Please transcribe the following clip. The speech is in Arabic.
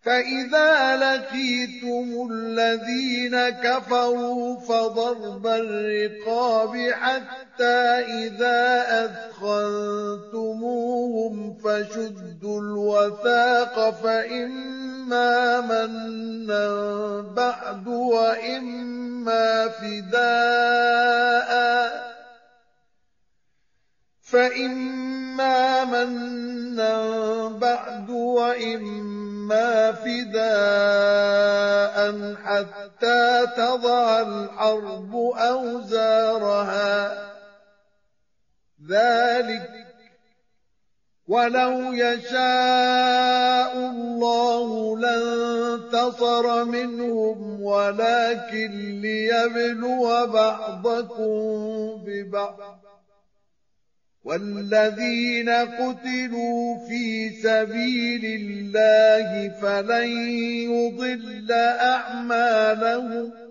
فإذا لقيتم الذين كفروا فضرب الرقاب حتى إذا أثخنتموهم فشدوا الوثاق فإما منا بعد وإما فداء حتى تضع الحرب أوزارها ذلك ولو يشاء الله لانتصر منهم ولكن ليبلو بعضكم ببعض والذين قتلوا في سبيل الله فلن يضل أعمالهم